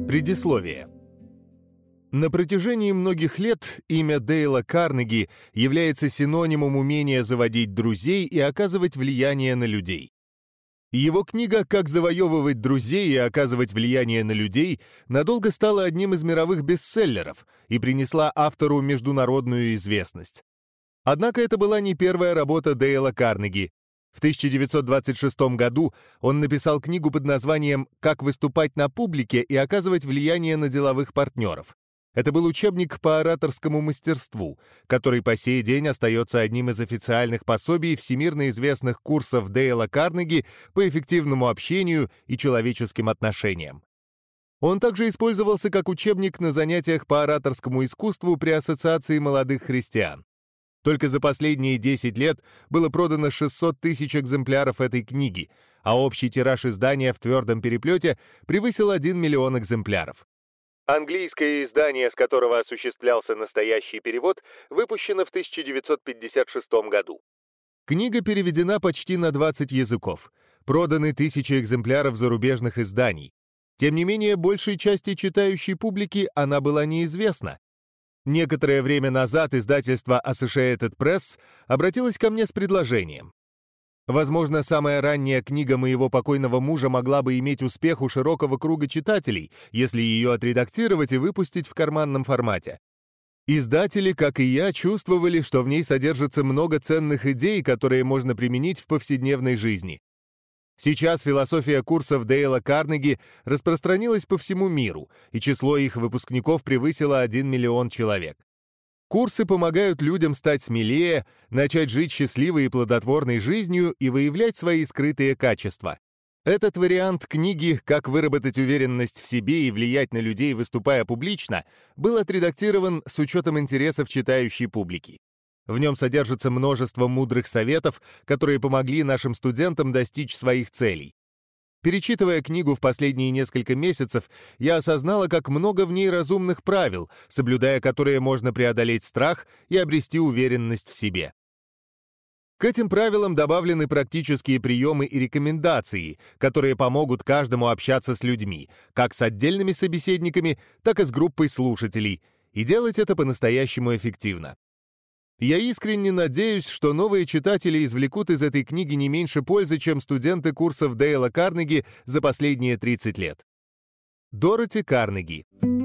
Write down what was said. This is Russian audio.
Предисловие. На протяжении многих лет имя Дейла Карнеги является синонимом умения заводить друзей и оказывать влияние на людей. Его книга «Как завоевывать друзей и оказывать влияние на людей» надолго стала одним из мировых бестселлеров и принесла автору международную известность. Однако это была не первая работа Дейла Карнеги. В 1926 году он написал книгу под названием «Как выступать на публике и оказывать влияние на деловых партнеров». Это был учебник по ораторскому мастерству, который по сей день остается одним из официальных пособий всемирно известных курсов Дейла Карнеги по эффективному общению и человеческим отношениям. Он также использовался как учебник на занятиях по ораторскому искусству при Ассоциации молодых христиан. Только за последние 10 лет было продано 600 тысяч экземпляров этой книги, а общий тираж издания в твердом переплете превысил 1 миллион экземпляров. Английское издание, с которого осуществлялся настоящий перевод, выпущено в 1956 году. Книга переведена почти на 20 языков. Проданы тысячи экземпляров зарубежных изданий. Тем не менее, большей части читающей публики она была неизвестна. Некоторое время назад издательство Associated Press обратилось ко мне с предложением. Возможно, самая ранняя книга моего покойного мужа могла бы иметь успех у широкого круга читателей, если ее отредактировать и выпустить в карманном формате. Издатели, как и я, чувствовали, что в ней содержится много ценных идей, которые можно применить в повседневной жизни. Сейчас философия курсов Дейла Карнеги распространилась по всему миру, и число их выпускников превысило 1 миллион человек. Курсы помогают людям стать смелее, начать жить счастливой и плодотворной жизнью и выявлять свои скрытые качества. Этот вариант книги «Как выработать уверенность в себе и влиять на людей, выступая публично» был отредактирован с учетом интересов читающей публики. В нем содержится множество мудрых советов, которые помогли нашим студентам достичь своих целей. Перечитывая книгу в последние несколько месяцев, я осознала, как много в ней разумных правил, соблюдая которые можно преодолеть страх и обрести уверенность в себе. К этим правилам добавлены практические приемы и рекомендации, которые помогут каждому общаться с людьми, как с отдельными собеседниками, так и с группой слушателей, и делать это по-настоящему эффективно. Я искренне надеюсь, что новые читатели извлекут из этой книги не меньше пользы, чем студенты курсов Дейла Карнеги за последние 30 лет. Дороти Карнеги.